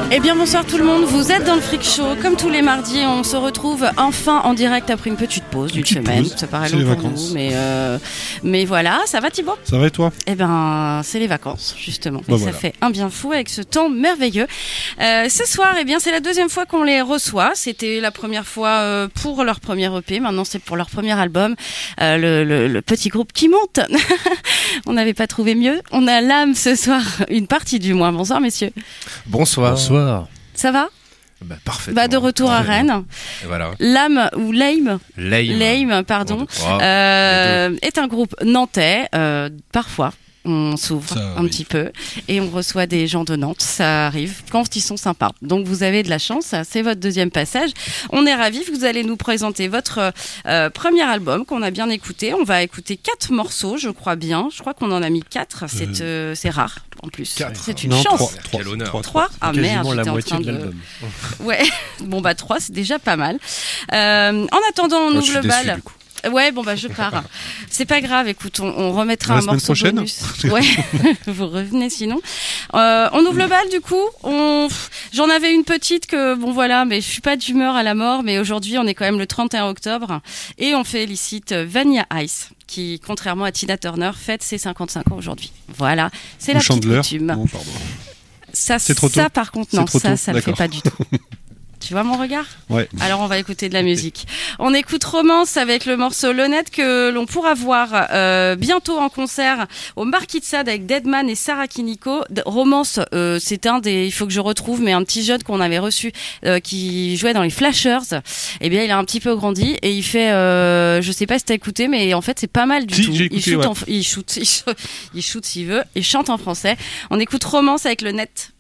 Eh bien bonsoir tout le monde, vous êtes dans le Freak Show, comme tous les mardis, on se retrouve enfin en direct après une petite pause d'une semaine, ça paraît long pour nous, mais voilà, ça va Thibaut ? Ça va et toi ? Eh ben c'est les vacances justement, et ça fait un bien fou avec ce temps merveilleux. Ce soir, eh bien c'est la deuxième fois qu'on les reçoit, c'était la première fois pour leur premier EP, maintenant c'est pour leur premier album, le petit groupe qui monte. On n'avait pas trouvé mieux, on a l'âme ce soir, une partie du moins, bonsoir messieurs. Bonsoir. Ça va ? Parfait. De retour à Rennes. Et voilà. Lame ou Lame, pardon, est un groupe nantais. Parfois, on s'ouvre un petit peu et on reçoit des gens de Nantes. Ça arrive quand ils sont sympas. Donc vous avez de la chance. C'est votre deuxième passage. On est ravis. Vous allez nous présenter votre premier album qu'on a bien écouté. On va écouter 4 morceaux, je crois bien. Je crois qu'on en a mis 4. C'est rare. En plus, 4. C'est une chance. 3. Ah merde, la j'étais moitié en train de l'album. Ouais, 3, c'est déjà pas mal. En attendant, on ouvre le bal. Ouais, je pars. C'est pas grave, écoute, on remettra un morceau bonus. Ouais, vous revenez sinon. On ouvre le bal du coup. J'en avais une petite que, mais je suis pas d'humeur à la mort, mais aujourd'hui on est quand même le 31 octobre et on félicite Vanilla Ice, qui, contrairement à Tina Turner, fête ses 55 ans aujourd'hui. Voilà, c'est la petite coutume. Non, pardon. Ça, par contre, non, ça le fait pas du tout. Tu vois mon regard ? Ouais. Alors on va écouter de la musique. On écoute Romance avec le morceau L'Honnête que l'on pourra voir bientôt en concert au Marquis de Sade avec Deadman et Sarah Kiniko. Romance, c'est il faut que je retrouve, mais un petit jeune qu'on avait reçu qui jouait dans les Flashers. Eh bien, il a un petit peu grandi et il fait, je sais pas si t'as écouté, mais en fait c'est pas mal du tout. Il shoot s'il veut, il chante en français. On écoute Romance avec le net.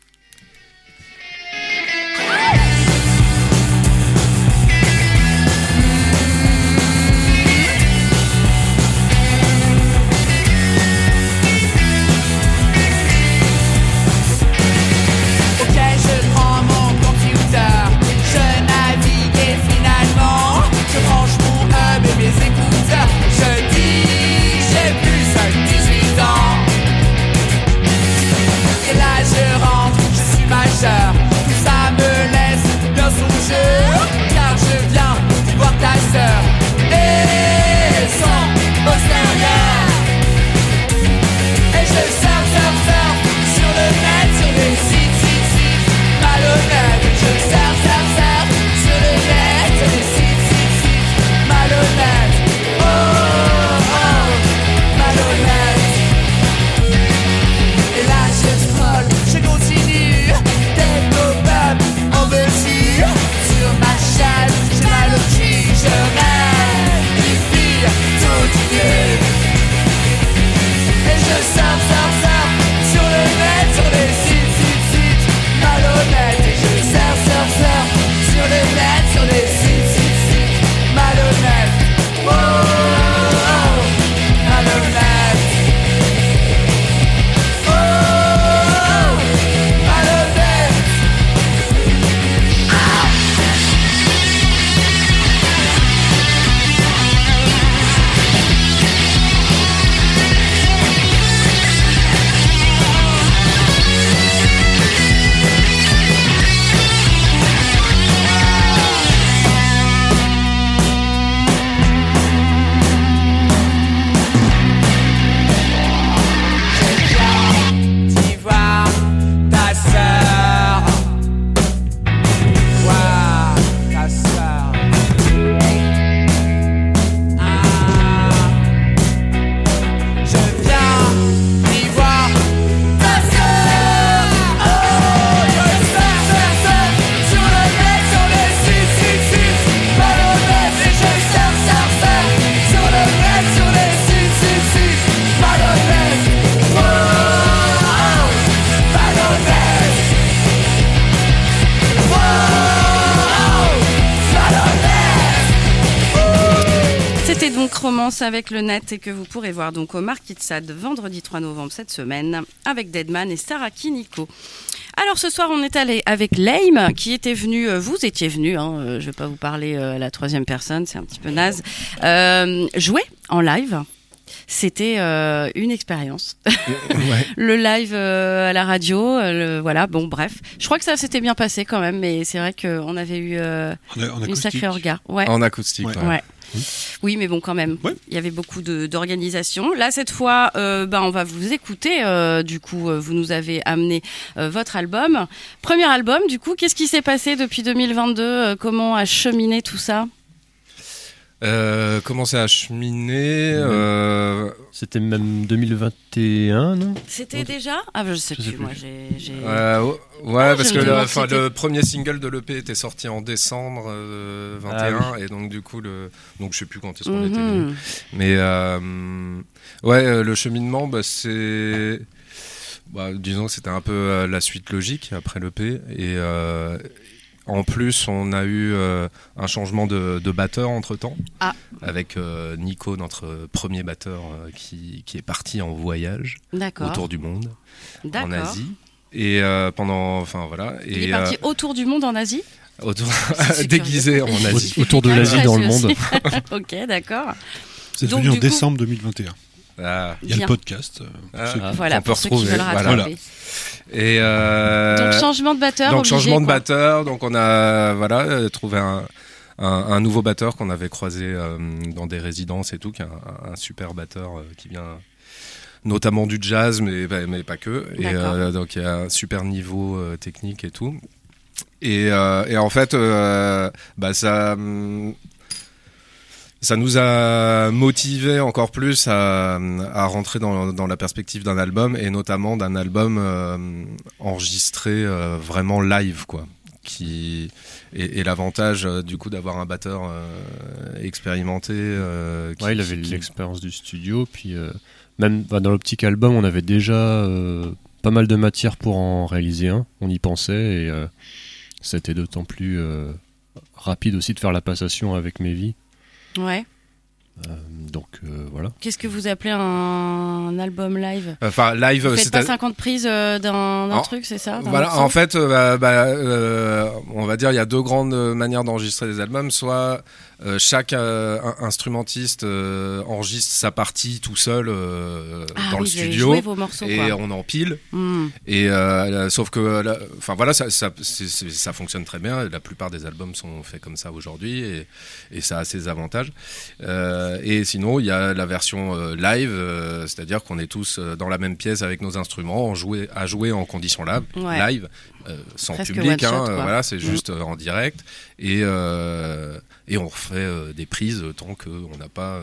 Tout ça me laisse bien songeur, car je viens voir ta sœur et son postérieur. Et je surfe sur le net, sur les sites malhonnêtes. Je surfe sur le net, sur les sites malhonnêtes. Oh, malhonnête. Et là je scroll, je continue. En mesure, sur ma chaîne, j'ai mal au cul, je rêve d'une fille toute nue. Et je surfe sur le net, sur les sites malhonnêtes. Et je surfe sur le net, sur les sites malhonnêtes. Oh, malhonnête. Romance avec le net et que vous pourrez voir donc au Marquis de Sade vendredi 3 novembre cette semaine avec Deadman et Sarah Kiniko. Alors ce soir on est allé avec Lame qui était venu, vous étiez venu, je vais pas vous parler à la troisième personne, c'est un petit peu naze, jouer en live C'était une expérience. Le live à la radio, voilà, bon bref. Je crois que ça s'était bien passé quand même, mais c'est vrai qu'on avait eu une sacrée regard. Ouais. En acoustique, ouais. Oui, mais bon, quand même, il y avait beaucoup d'organisation. Là, cette fois, on va vous écouter. Du coup, vous nous avez amené votre album. Premier album, du coup, qu'est-ce qui s'est passé depuis 2022 Comment a cheminé tout ça Comment ça a cheminé C'était même 2021, non ? C'était déjà ? Ah, je sais plus. Moi, j'ai... parce que le premier single de l'EP était sorti en décembre 21, et donc du coup, donc je sais plus quand est-ce qu'on était venu. Mais le cheminement, c'est... disons que c'était un peu la suite logique après l'EP, et... En plus, on a eu un changement de batteur entre-temps, avec Nico, notre premier batteur, qui est parti en voyage autour du monde, en Asie. Et Il est parti autour du monde en Asie ? Déguisé en Asie. Autour de l'Asie dans le monde. Ok, d'accord. C'est venu en décembre 2021. Il y a le podcast. Voilà, pour ceux qui veulent rattraper. Et donc changement de batteur. Donc on a trouvé un nouveau batteur qu'on avait croisé dans des résidences et tout, qui est un super batteur qui vient notamment du jazz, mais pas que. Et donc il y a un super niveau technique et tout. Et en fait, ça nous a motivé encore plus à rentrer dans la perspective d'un album, et notamment d'un album enregistré vraiment live, quoi. Et l'avantage du coup d'avoir un batteur expérimenté. Il avait l'expérience du studio, puis même dans l'optique album, on avait déjà pas mal de matière pour en réaliser un. On y pensait, et c'était d'autant plus rapide aussi de faire la passation avec Mévi. Ouais. Voilà. Qu'est-ce que vous appelez un album live ? Live, vous faites pas 50 prises d'un truc, c'est ça ? En fait, on va dire il y a deux grandes manières d'enregistrer des albums. Soit chaque instrumentiste enregistre sa partie tout seul dans le studio, vos morceaux, et on empile. Et sauf que ça fonctionne très bien. La plupart des albums sont faits comme ça aujourd'hui, et ça a ses avantages. Et sinon, il y a la version live, c'est-à-dire qu'on est tous dans la même pièce avec nos instruments, à jouer en conditions live, sans presque public, shot, c'est juste en direct, et on refait des prises tant qu'on n'a pas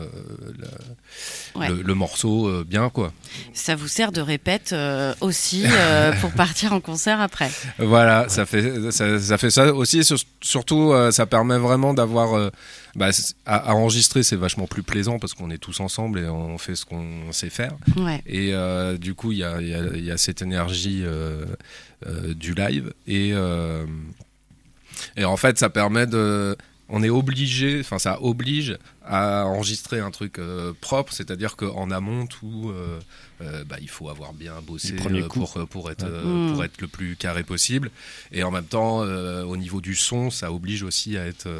le morceau bien, quoi. Ça vous sert de répète aussi pour partir en concert après. Voilà, ça fait ça aussi, surtout ça permet vraiment d'avoir à enregistrer, c'est vachement plus plaisant parce qu'on est tous ensemble et on fait ce qu'on sait faire. Et du coup il y a cette énergie du live, et en fait ça permet ça oblige à enregistrer un truc propre, c'est-à-dire qu'en amont tout il faut avoir bien bossé pour être le plus carré possible, et en même temps au niveau du son ça oblige aussi à être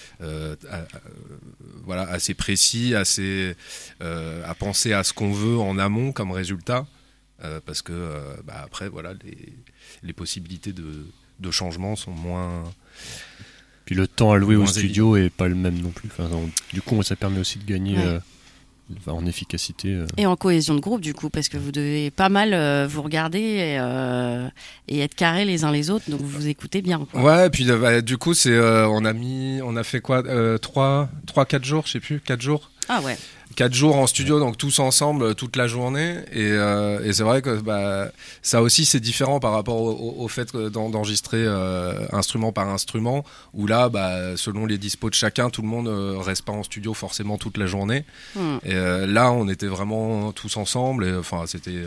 assez précis, à penser à ce qu'on veut en amont comme résultat, parce que après les possibilités de changement sont moins. Puis le temps alloué au studio est pas le même non plus. Du coup, ça permet aussi de gagner en efficacité. Et en cohésion de groupe, du coup, parce que vous devez pas mal vous regarder et être carrés les uns les autres, donc vous vous écoutez bien, quoi. Ouais, et puis du coup, on a fait quoi 3-4 jours, je sais plus, 4 jours. Ah ouais. 4 jours en studio, donc tous ensemble toute la journée, et c'est vrai que ça aussi c'est différent par rapport au fait d'enregistrer instrument par instrument, où là selon les dispos de chacun, tout le monde reste pas en studio forcément toute la journée. Et là on était vraiment tous ensemble, et c'était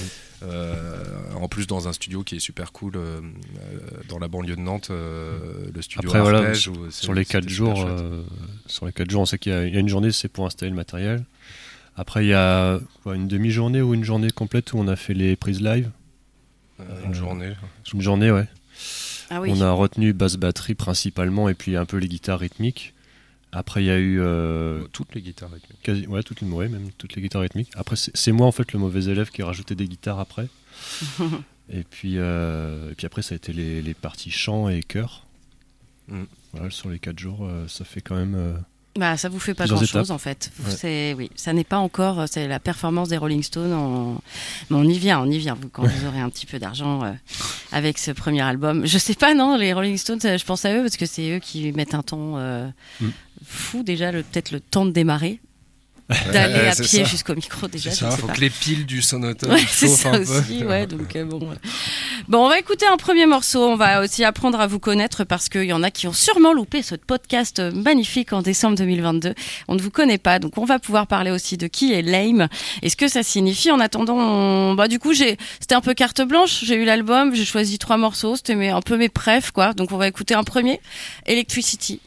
en plus dans un studio qui est super cool dans la banlieue de Nantes, le studio Arpège. Sur les 4 jours, on sait qu'il y a une journée c'est pour installer le matériel. Après il y a une demi-journée ou une journée complète où on a fait les prises live. Une journée. Une journée, ouais. Ah oui. On a retenu basse batterie principalement, et puis un peu les guitares rythmiques. Après, il y a eu toutes les guitares rythmiques. Toutes les guitares rythmiques. Après, c'est moi en fait le mauvais élève qui ai rajouté des guitares après. et puis après, ça a été les parties chant et chœur. Voilà, sur les 4 jours, ça fait quand même. Ça vous fait pas grand-chose en fait. Ça n'est pas encore, c'est la performance des Rolling Stones. Mais on y vient. Quand vous aurez un petit peu d'argent avec ce premier album. Je sais pas, non, les Rolling Stones, je pense à eux parce que c'est eux qui mettent un temps fou déjà, peut-être le temps de démarrer. D'aller à pied jusqu'au micro déjà. Il faut que les piles du sonotone chauffent un peu. Aussi, donc bon, on va écouter un premier morceau. On va aussi apprendre à vous connaître parce qu'il y en a qui ont sûrement loupé ce podcast magnifique en décembre 2022. On ne vous connaît pas, donc on va pouvoir parler aussi de qui est Lame et ce que ça signifie. En attendant, du coup, c'était un peu carte blanche. J'ai eu l'album, j'ai choisi 3 morceaux. C'était un peu mes préfs, quoi. Donc on va écouter un premier, Electricity.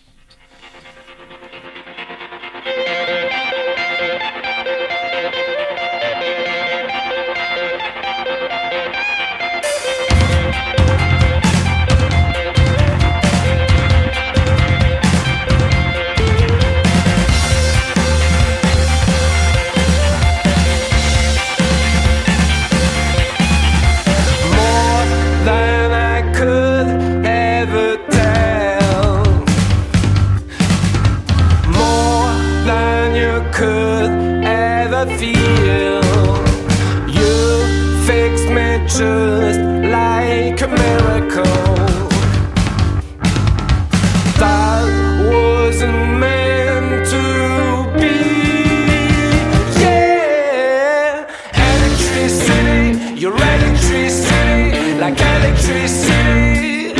Just like a miracle that wasn't meant to be. Yeah, electricity, your electricity, like electricity.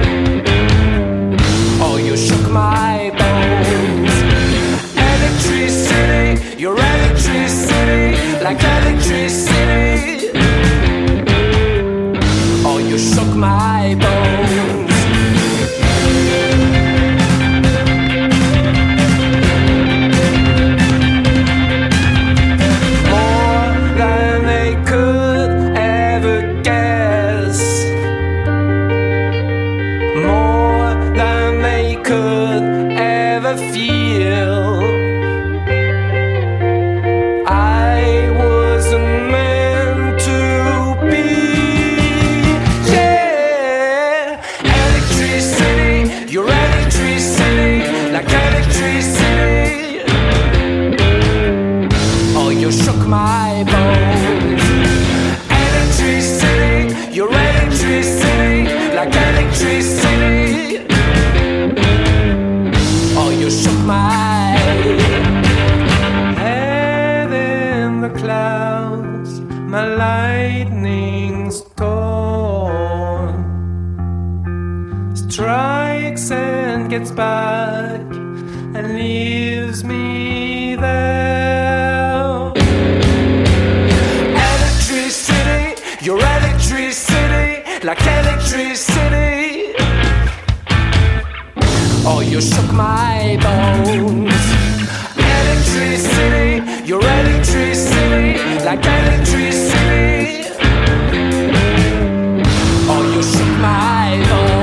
Oh, you shook my bones. Electricity, your electricity, like electricity. You shook my bones. More than they could ever guess. More than they could ever feel. I wasn't meant to be. Your electricity, like electricity. Oh, you shook my bones. Electricity, your electricity, like electricity. Oh, you shook my head in the clouds, my lightning storm strikes and gets back and leaves me there. Electricity, your electricity, like electricity. Oh, you shook my bones. Electricity, your electricity, like electricity. Oh, you shook my bones.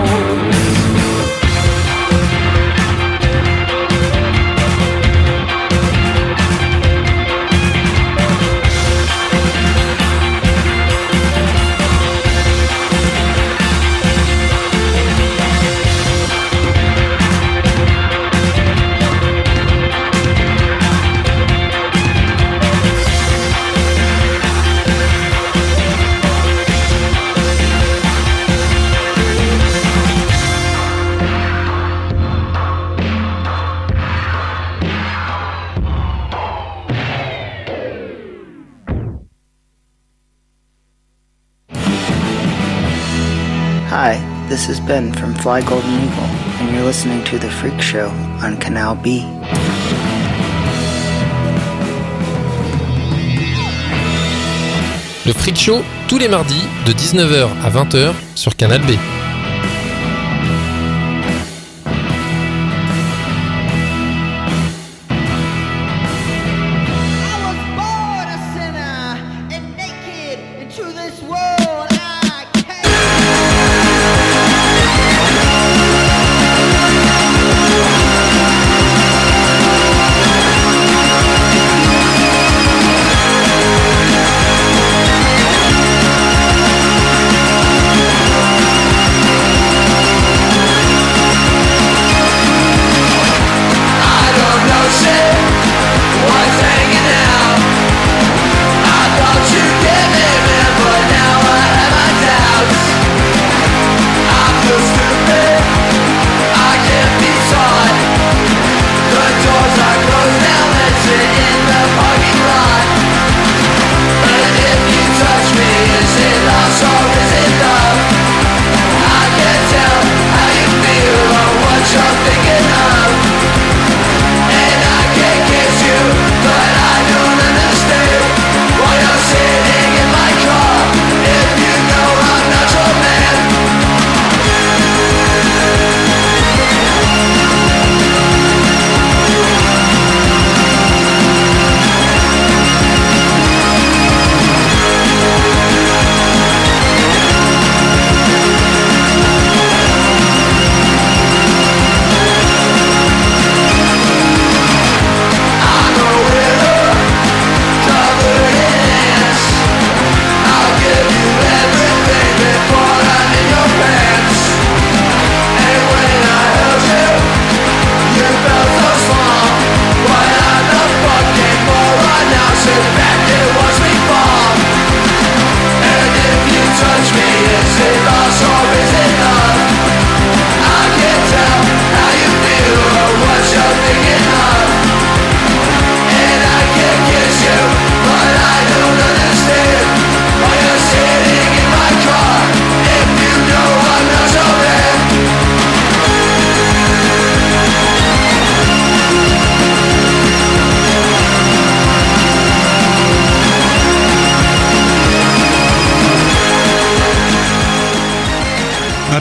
Hi, this is Ben from Fly Golden Eagle, and you're listening to The Freak Show on Canal B. Le Freak Show, tous les mardis, de 19h à 20h sur Canal B.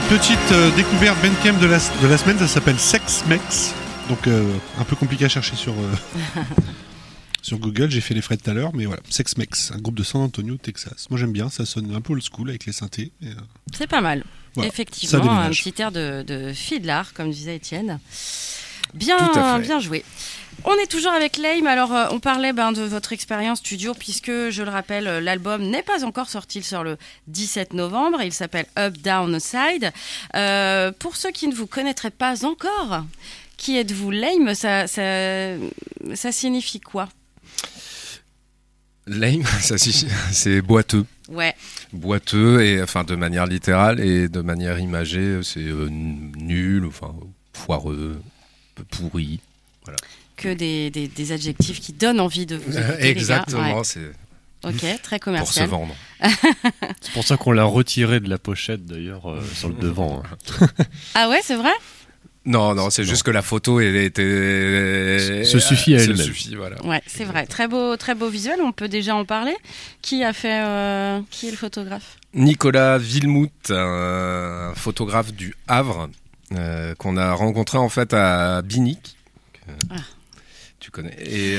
Petite découverte Bandcamp de la semaine, ça s'appelle Sex Mex. Donc un peu compliqué à chercher sur Google, j'ai fait les frais tout à l'heure, mais voilà, Sex Mex, un groupe de San Antonio, Texas. Moi j'aime bien, ça sonne un peu old school avec les synthés. Et, c'est pas mal, voilà, effectivement, un petit air de fiddler, comme disait Étienne. Bien joué. On est toujours avec Lame. Alors, on parlait de votre expérience studio, puisque, je le rappelle, l'album n'est pas encore sorti, il sort le 17 novembre. Il s'appelle Up, Down, Side. Pour ceux qui ne vous connaîtraient pas encore, qui êtes-vous? Lame, ça signifie quoi? Lame, c'est boiteux. Ouais. Boiteux, et enfin de manière littérale et de manière imagée, c'est nul, enfin foireux, pourri. Voilà. Que des adjectifs qui donnent envie de vous écouter. Exactement, les gars. Ouais. C'est. Ok, très commercial. Pour se vendre. C'est pour ça qu'on l'a retiré de la pochette d'ailleurs sur le devant. Ah ouais, c'est vrai? Non, c'est juste que la photo se suffit à elle-même. Voilà. Ouais, c'est vrai. Très beau visuel. On peut déjà en parler. Qui est le photographe? Nicolas Villemout, un photographe du Havre qu'on a rencontré en fait à Binic. Tu connais. Et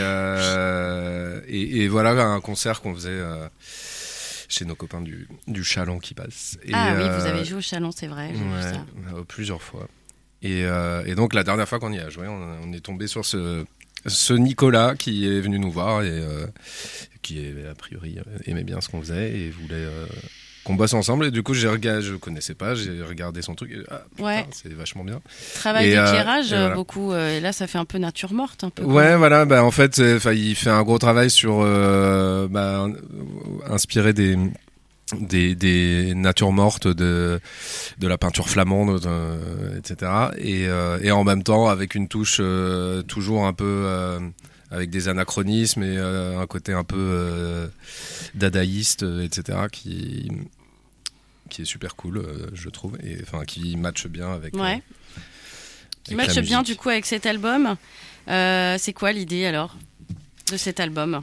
voilà un concert qu'on faisait chez nos copains du Chalon qui passe. Oui, vous avez joué au Chalon, c'est vrai. J'ai vu ça. Plusieurs fois. Et donc la dernière fois qu'on y a joué, on est tombé sur ce Nicolas qui est venu nous voir et qui a priori aimait bien ce qu'on faisait et voulait qu'on bosse ensemble. Et du coup je connaissais pas, j'ai regardé son truc et c'est vachement bien. Travail d'éclairage beaucoup, et là ça fait un peu nature morte un peu. Ouais, voilà, en fait il fait un gros travail sur inspirer des natures mortes de la peinture flamande, etc. Et en même temps avec une touche toujours un peu avec des anachronismes et un côté un peu dadaïste, etc. qui est super cool, je trouve, et enfin qui matche bien avec. Ouais. Qui matche bien du coup avec cet album. C'est quoi l'idée alors de cet album?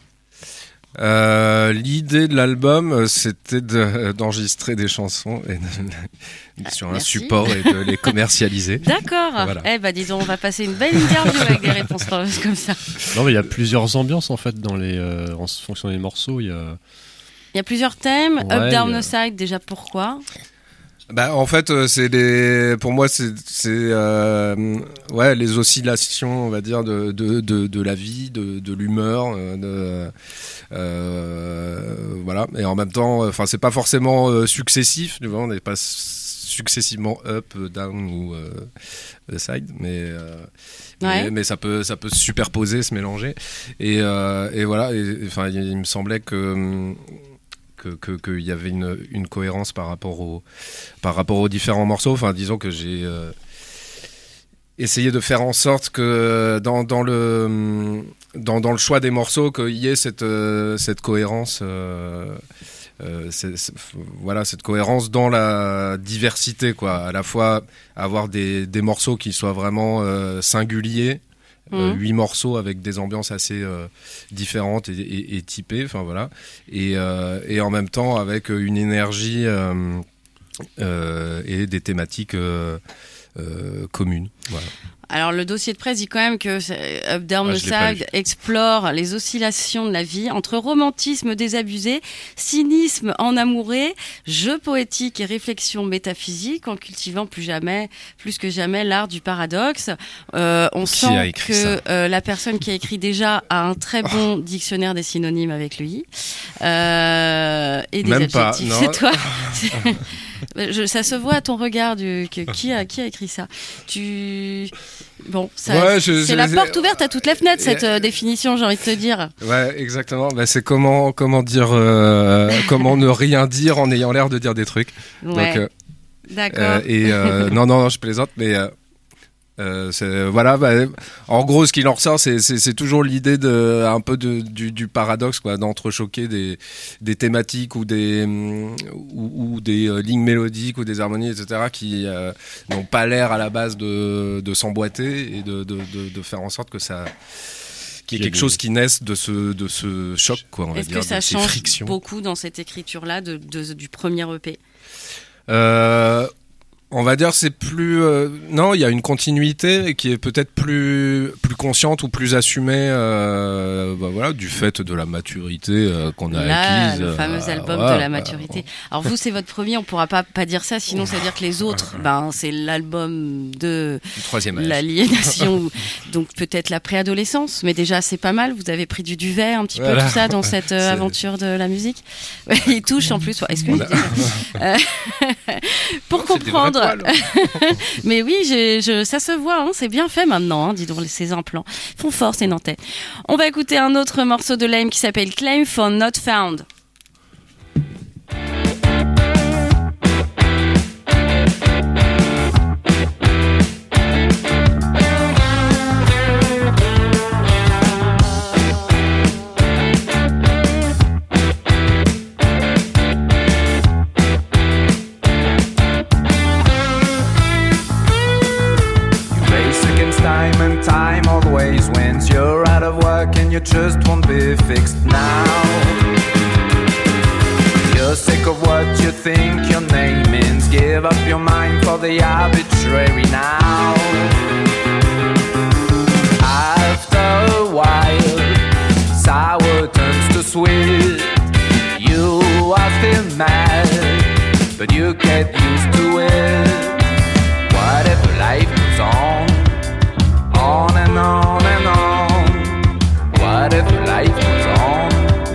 L'idée de l'album, c'était d'enregistrer des chansons sur un support et de les commercialiser. D'accord. Voilà. Dis donc, on va passer une belle interview avec des réponses comme ça. Non, mais il y a plusieurs ambiances en fait en fonction des morceaux. Il y a plusieurs thèmes. Up, Down, Side. Déjà, pourquoi? En fait, pour moi, c'est les oscillations, on va dire, de la vie, de l'humeur, voilà. Et en même temps, c'est pas forcément successif, tu vois, on n'est pas successivement up, down ou side, mais ça peut se superposer, se mélanger. Et voilà. Enfin, il me semblait qu'il y avait une cohérence par rapport aux différents morceaux. Enfin, disons que j'ai essayé de faire en sorte que dans le choix des morceaux qu'il y ait cette cohérence, cette cohérence dans la diversité, quoi. À la fois avoir des morceaux qui soient vraiment singuliers. 8 morceaux avec des ambiances assez différentes et typées, enfin voilà, et en même temps avec une énergie et des thématiques communes. Voilà. Alors le dossier de presse dit quand même que Up Down Side explore les oscillations de la vie entre romantisme désabusé, cynisme en-amouré, jeu poétique et réflexion métaphysique, en cultivant plus que jamais l'art du paradoxe. On sent que la personne qui a écrit déjà a un très bon dictionnaire des synonymes avec lui et des même adjectifs. Pas, c'est toi. Ça se voit à ton regard qui a écrit ça. C'est la porte ouverte à toutes les fenêtres, cette définition, j'ai envie de te dire. Ouais, exactement. C'est comment dire, comment ne rien dire en ayant l'air de dire des trucs. Ouais. Donc, d'accord. Non, je plaisante, mais en gros, ce qu'il en ressort, c'est toujours l'idée un peu du paradoxe, quoi, d'entrechoquer des thématiques ou des lignes mélodiques ou des harmonies, etc., qui n'ont pas l'air à la base de s'emboîter et de faire en sorte que ça qu'il y ait quelque chose qui naisse de ce choc, quoi, on va dire, de ces frictions. Est-ce que ça change beaucoup dans cette écriture-là du premier EP? On va dire c'est plus non, il y a une continuité qui est peut-être plus consciente ou plus assumée voilà, du fait de la maturité qu'on a acquise. Le fameux album de la maturité. Alors vous, c'est votre premier, on pourra pas dire ça, sinon ça veut dire que les autres, c'est l'album de l'aliénation, donc peut-être la préadolescence, mais déjà c'est pas mal. Vous avez pris du duvet un petit peu tout ça dans cette aventure de la musique. Ouais, il touche en plus. Excusez-moi. Pour comprendre. Mais oui, ça se voit, hein, c'est bien fait maintenant, hein, dis donc, ces implants font fort, ces Nantais. On va écouter un autre morceau de Lame qui s'appelle Claim for Not Found. Time always wins. You're out of work and you just won't be fixed now. You're sick of what you think your name means. Give up your mind for the arbitrary now. After a while, sour turns to sweet. You are still mad, but you get used to it. Whatever life goes on and on and on. Whatever life goes on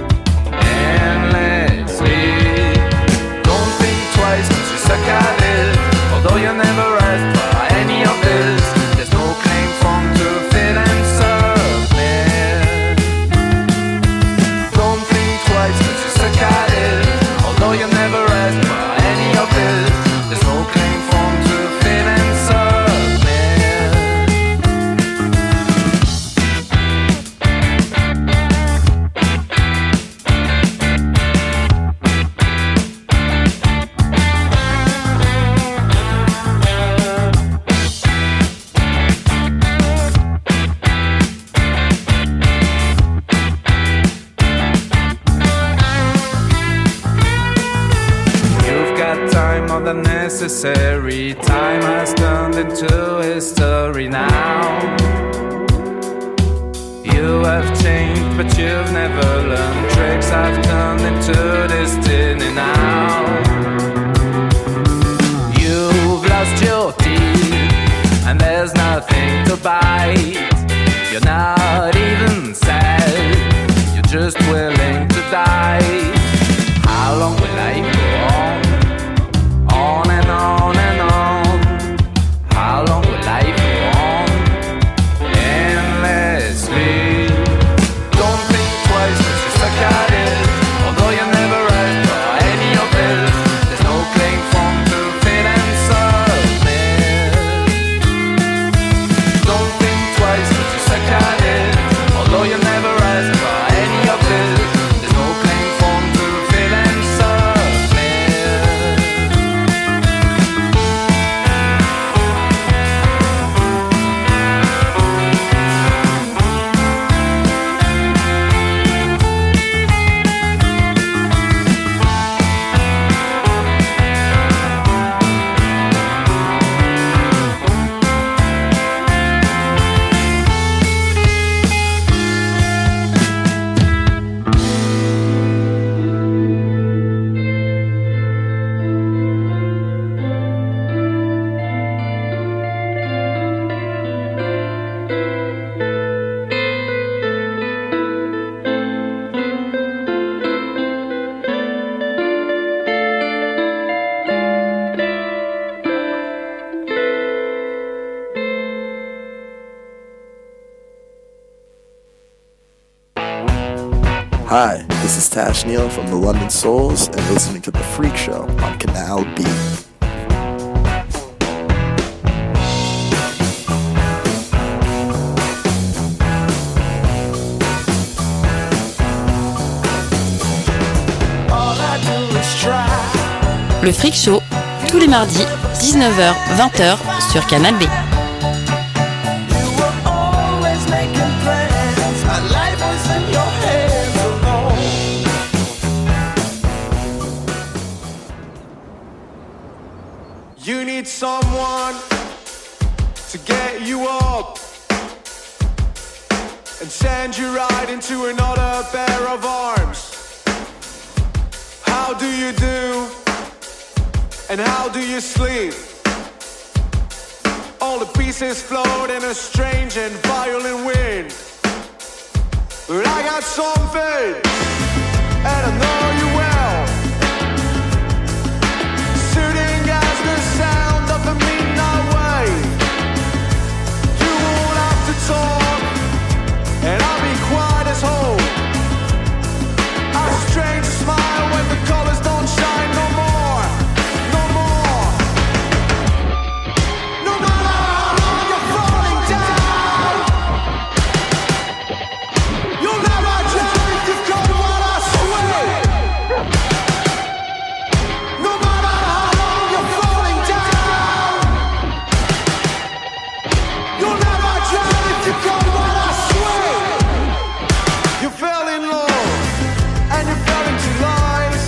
endlessly. Don't think twice cause you suck at it. Although you never asked for any of this, there's no claim form to fit and submit. Don't think twice cause you suck at it. Although you never asked for any of this, there's no claim form to fit and submit. Necessary time has turned into history now. You have changed, but you've never learned. Tricks have turned into destiny now. You've lost your teeth, and there's nothing to bite. You're not even sad, you're just willing to die. How long will life go on? On and on and on. How long will life go on? Endlessly. Don't think twice cause you suck at it. Although you never asked for any of this, there's no claim form to fit and submit. Don't think twice cause you suck at it. Although you never asked for any of this, there's no claim form to fit and submit. Hi, this is Tash Neal from the London Souls and listening to The Freak Show on Canal B. Le Freak Show, tous les mardis, 19h, 20h sur Canal B. someone to get you up and send you right into another pair of arms. How do you do? And how do you sleep? All the pieces float in a strange and violent wind. But I got something, and I know you well. Soothing as the sound of the midnight wave. You won't have to talk, and I'll be quiet as whole. How strange to smile when the colors don't shine no more, no more. No matter how long you're falling down, you'll never drown if you go what I swear. No matter how long you're falling down, you'll never drown if you go what I swear. You fell in love and you fell into lies,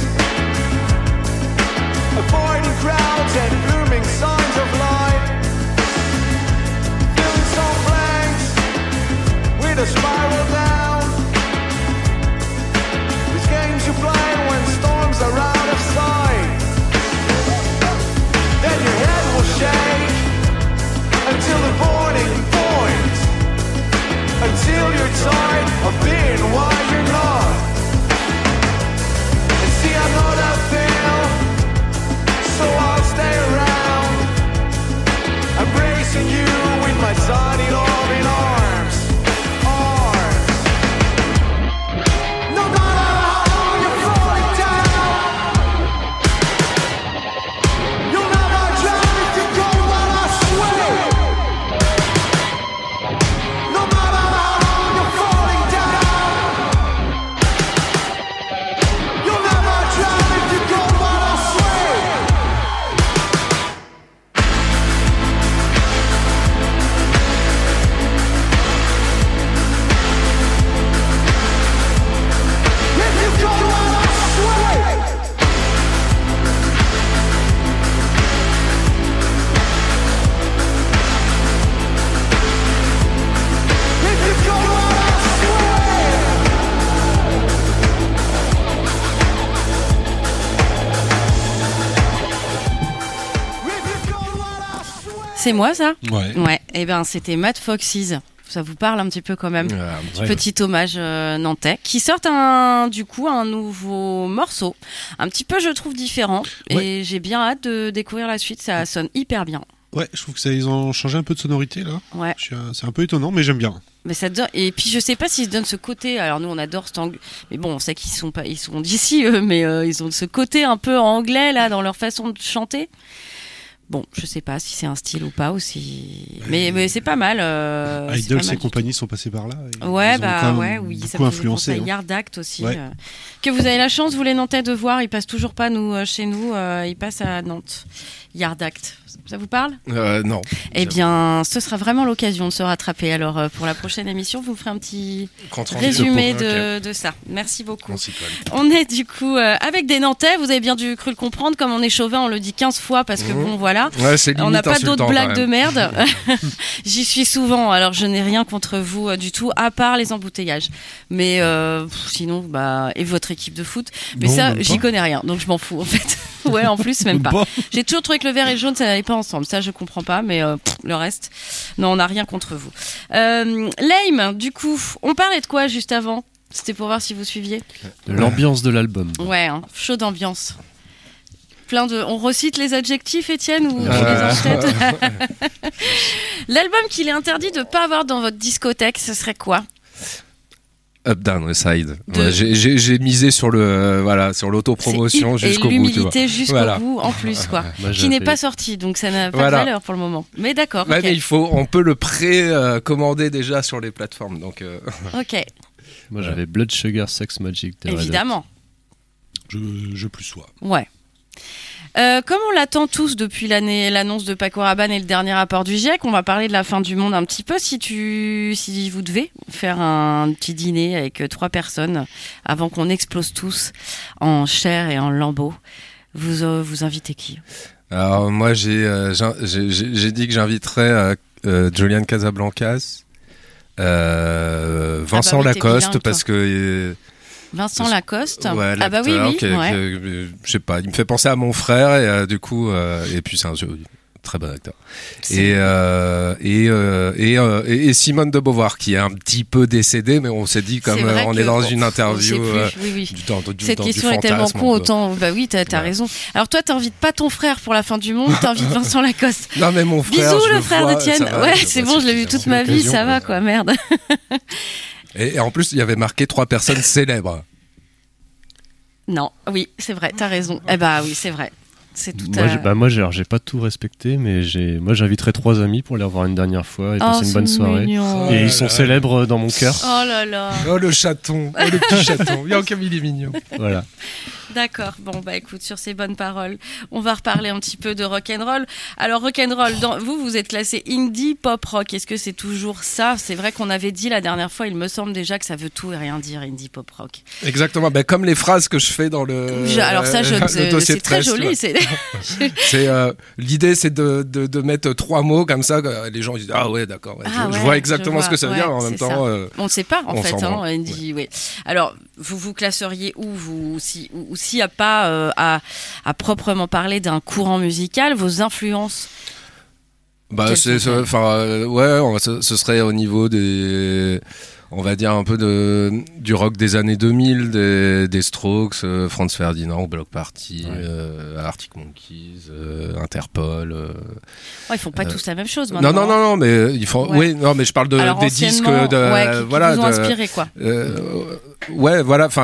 avoiding crowds and looming signs of light, filling some blanks with a spiral down. These games you play when storms are out of sight. Then your head will shake until the boiling point, until you're tired of being why you're not. And see, I know that feel, so I'll stay around, embracing you with my tiny loving arms, arms. No matter how long you're falling down, you'll never drown if you go while I swear. No matter how long you're falling down, you'll never drown if you go while I swear. If you go while I swear. If you go while I swear. If you go while I swear. C'est moi ça ? Ouais. Ouais, et ben c'était Mad Foxes. Ça vous parle un petit peu quand même. Petit hommage nantais qui sortent un nouveau morceau, un petit peu je trouve différent, et j'ai bien hâte de découvrir la suite. Ça sonne hyper bien. Ouais, je trouve que ils ont changé un peu de sonorité là. Ouais. C'est un peu étonnant, mais j'aime bien. Mais ça donne, et puis je sais pas s'ils se donnent ce côté. Alors nous on adore cet anglais, mais bon on sait qu'ils sont pas, ils sont d'ici eux, mais ils ont ce côté un peu anglais là dans leur façon de chanter. Bon, je sais pas si c'est un style ou pas aussi, mais c'est pas mal. Idols pas mal et compagnie sont passés par là. Ouais, ils ont quand même oui, ça beaucoup me influencé. influencé. Yard Act aussi, Ouais. que vous avez la chance, vous les Nantais, de voir. Ils passent toujours pas chez nous. Ils passent à Nantes. Yard Act, ça vous parle ? Non. Eh bien, ce sera vraiment l'occasion de se rattraper. Alors, pour la prochaine émission, vous me ferez un petit résumé de ça. Merci beaucoup. On est du coup avec des Nantais. Vous avez bien cru le comprendre. Comme on est chauvin, on le dit 15 fois parce que bon, voilà. Ouais, c'est on n'a pas insultant, d'autres blagues quand de même. merde. J'y suis souvent, alors je n'ai rien contre vous du tout, à part les embouteillages. Mais sinon, et votre équipe de foot. Mais Non, ça, même j'y pas. connais rien, donc je m'en fous en fait. Ouais, en plus, même pas. Bon. J'ai toujours trouvé que le vert et le jaune, ça n'allait pas ensemble. Ça, je comprends pas, mais le reste, non, on n'a rien contre vous. Lame, du coup, on parlait de quoi juste avant ? C'était pour voir si vous suiviez. De l'ambiance de l'album. Ouais, hein, chaud d'ambiance. On recite les adjectifs, Étienne, ou tu les enchaînes ? L'album qu'il est interdit de pas avoir dans votre discothèque, ce serait quoi ? Up Down West Side. Ouais, j'ai misé sur sur l'autopromotion jusqu'au bout. Et l'humilité jusqu'au bout en plus, quoi. Moi, qui n'est pas sorti, donc ça n'a pas de valeur pour le moment. Mais d'accord. Ouais, ok. mais on peut le pré-commander déjà sur les plateformes. Donc, Ok, Moi j'avais Blood Sugar Sex Magic. des Red Hot. évidemment. Je plus sois. Ouais. Comme on l'attend tous depuis l'annonce de Paco Rabanne et le dernier rapport du GIEC, on va parler de la fin du monde un petit peu. Si vous devez faire un petit dîner avec 3 personnes avant qu'on explose tous en chair et en lambeaux, vous invitez qui ? Alors moi j'ai dit que j'inviterais Julian Casablancas, Vincent Lacoste parce que Vincent Lacoste. Ouais, ah bah oui. Je sais pas, il me fait penser à mon frère et du coup et puis c'est un très bon acteur. Et Simone de Beauvoir qui est un petit peu décédée, mais on s'est dit comme on est dans une interview. Cette question est tellement con, autant. Bah oui, t'as raison. Alors toi, t'invites pas ton frère pour la fin du monde, t'invites Vincent Lacoste. Non mais mon frère. Bisous le frère d'Étienne. Ouais, c'est bon, je l'ai vu toute ma vie, ça va quoi, merde. Et en plus, il y avait marqué 3 personnes célèbres. Non, oui, c'est vrai, t'as raison. Eh bah oui, c'est vrai. C'est tout moi, j'ai pas tout respecté, mais j'inviterai 3 amis pour les revoir une dernière fois et passer une bonne soirée. Mignon. Et ils sont célèbres dans mon cœur. Oh là là. Oh le chaton, le petit chaton. Bien comme il est mignon. Voilà. D'accord. Bon bah écoute, sur ces bonnes paroles, on va reparler un petit peu de rock'n'roll. Alors rock'n'roll, vous êtes classé indie pop rock. Est-ce que c'est toujours ça ? C'est vrai qu'on avait dit la dernière fois, il me semble déjà que ça veut tout et rien dire indie pop rock. Exactement. Ben comme les phrases que je fais dans le. Alors ça, c'est très joli. L'idée, c'est de mettre 3 mots comme ça. Les gens ils disent ah ouais d'accord. Ouais, je vois exactement ce que ça veut dire. En même temps, on ne sait pas en fait. Indie. Ouais. Alors vous classeriez où vous s'il n'y a pas à proprement parler d'un courant musical, vos influences? Bah ce serait au niveau des, on va dire un peu du rock des années 2000, des Strokes, Franz Ferdinand, Bloc Party, Arctic Monkeys, Interpol. Ils font pas tous la même chose maintenant. Non, mais ils font. Oui, non, mais je parle des disques de. Qui vous ont inspiré quoi. Voilà, enfin.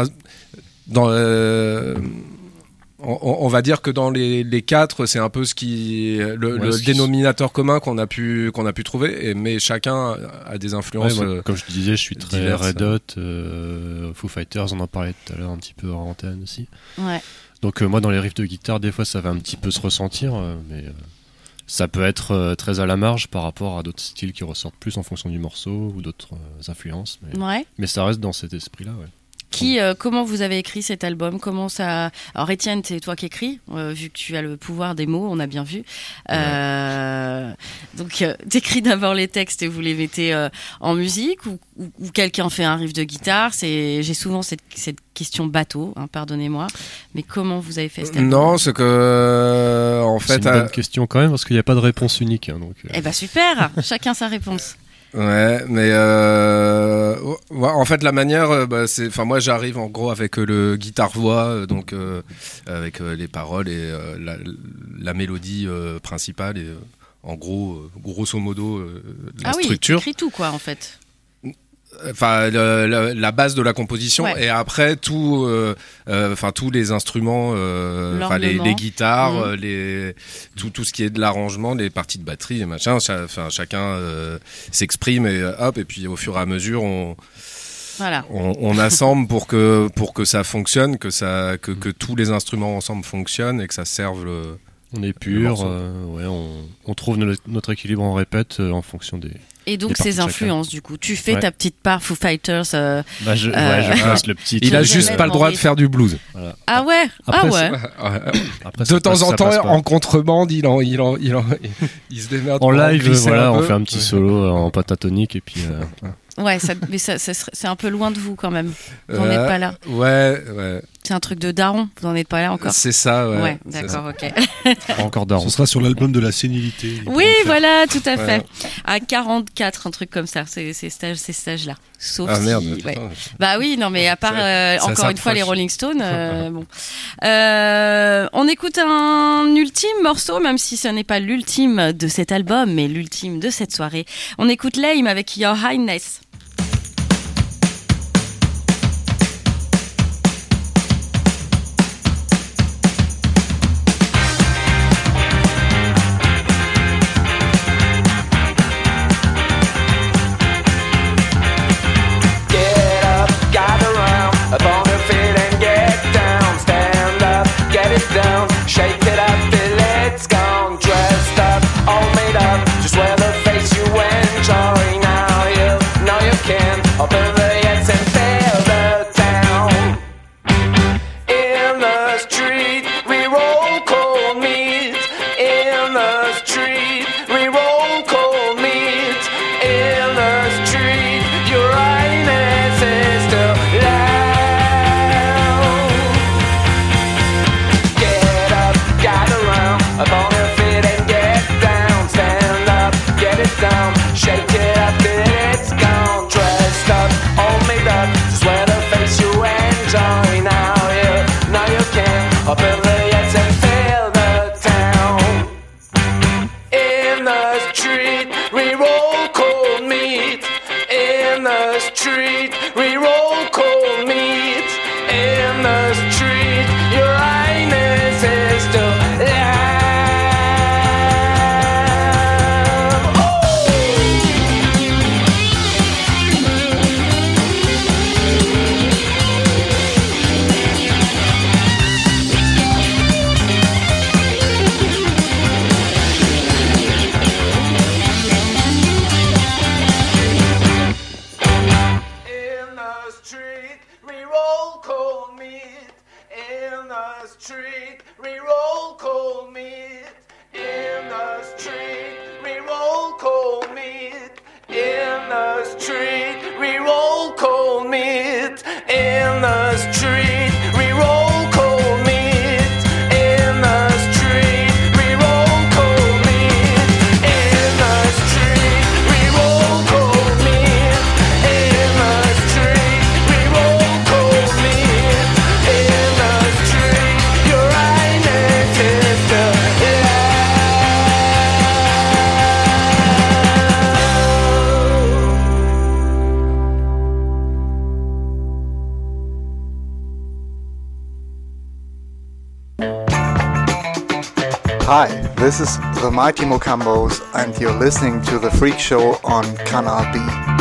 On va dire que dans les 4, c'est un peu le dénominateur commun qu'on a pu trouver, mais chacun a des influences. Comme je disais, je suis très diverses. Red Hot, Foo Fighters, on en parlait tout à l'heure un petit peu en antenne aussi. Ouais. Donc moi, dans les riffs de guitare, des fois, ça va un petit peu se ressentir, mais ça peut être très à la marge par rapport à d'autres styles qui ressortent plus en fonction du morceau ou d'autres influences. Mais ça reste dans cet esprit-là, ouais. Comment vous avez écrit cet album? Comment ça... Alors Étienne, c'est toi qui écris, vu que tu as le pouvoir des mots, on a bien vu. Donc t'écris d'abord les textes et vous les mettez en musique ou quelqu'un fait un riff de guitare. J'ai souvent cette question bateau, pardonnez-moi, mais comment vous avez fait cet album? Non, c'est que en fait... C'est une bonne question quand même, parce qu'il n'y a pas de réponse unique. Donc, Eh ben super, chacun sa réponse. Ouais, mais en fait la manière, moi j'arrive en gros avec le guitare-voix, donc avec les paroles et la mélodie principale et en gros, grosso modo, la structure. Ah oui, tu écris tout quoi en fait. Enfin la base de la composition et après tous les instruments, les guitares, tout ce qui est de l'arrangement, les parties de batterie, les machins, chacun s'exprime et puis au fur et à mesure on assemble pour que ça fonctionne, que tous les instruments ensemble fonctionnent et que ça serve on est pur, on trouve notre équilibre en répète en fonction des. Et donc ces influences, du coup, tu fais ta petite part Foo Fighters. Je place le petit. Il a juste pas le droit de faire du blues. Voilà. Ah ouais. Après, de temps en temps, en contrebande, il se démerde. En live, on fait un petit solo en pentatonique et puis. Ouais, mais c'est un peu loin de vous quand même. Vous n'en êtes pas là. Ouais. C'est un truc de daron. Vous n'en êtes pas là encore. C'est ça, ouais. Ouais, d'accord, ok. Encore daron. Ce sera sur l'album de la sénilité. Oui, voilà, tout à fait. À 44, un truc comme ça, ces stages-là. Sauf merde. Bah oui, non, mais à part encore une fois les Rolling Stones, bon. On écoute un ultime morceau, même si ce n'est pas l'ultime de cet album, mais l'ultime de cette soirée. On écoute Lame avec Your Highness. Just wear the face you enjoy now. You know in the street. Your highness is still alive. Street, we roll cold meat. In the street, we roll cold meat. In the street, we roll cold meat. In the street, we roll cold meat. In the street, we roll cold meat. In the street, we roll cold meat. In the street, we roll cold meat. In the street, your highness is still alive. Hi, this is the Mighty Mocambos, and you're listening to The Freak Show on Canal B.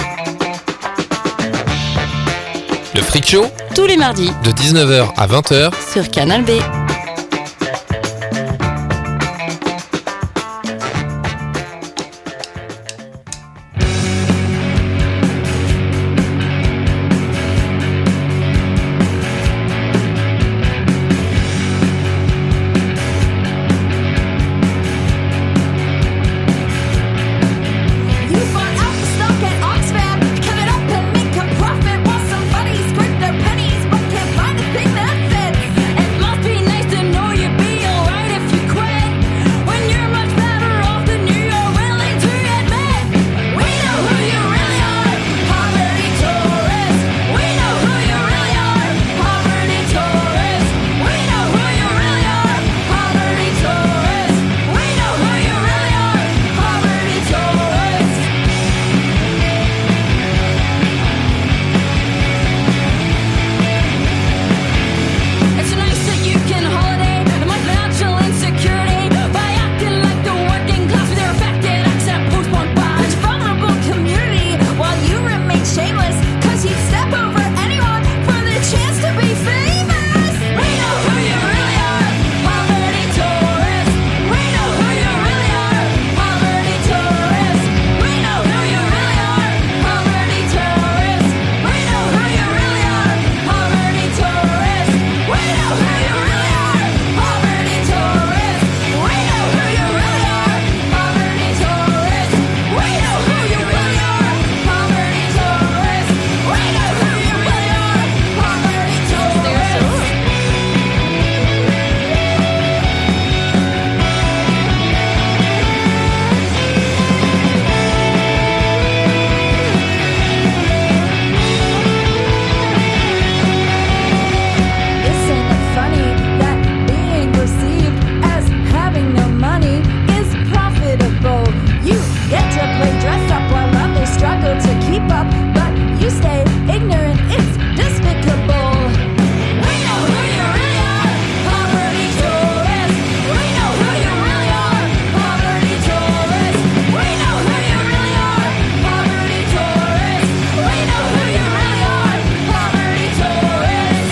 Le Freak Show, Tous les mardis, de 19h à 20h, sur Canal B. You bought out the stock at Oxfam, cut it up and make a profit while somebody scraped their pennies but can't find a thing that fits. It must be nice to know you'd be alright if you quit, when you're much better off than you're willing to admit. We know who you really are, poverty tourists. We know who you really are, poverty tourists. We know who you really are, poverty tourists. We know who you really are, poverty tourists. It's nice that you can holiday my financial insecurity by acting like the working class with their affected accent postponed by a vulnerable community while you remain shameless, cause you'd step over anyone for the chance to be famous. We know who you really are, poverty tourists. We know who you really are, poverty tourists. We know who you really are, poverty tourists. We know who you really are, poverty tourists. We know who you really are, poverty tourists. We know who you really are, poverty tourists. We know who you really are, poverty tourists. We know who you really are, poverty tourists. Isn't it funny that being perceived as having no money is profitable? You get to play dress up while others struggle to keep up, but you stay ignorant, it's despicable. We know who you really are, poverty tourists. We know who you really are, poverty tourists. We know who you really are, poverty tourists. We know who you really are, poverty tourists.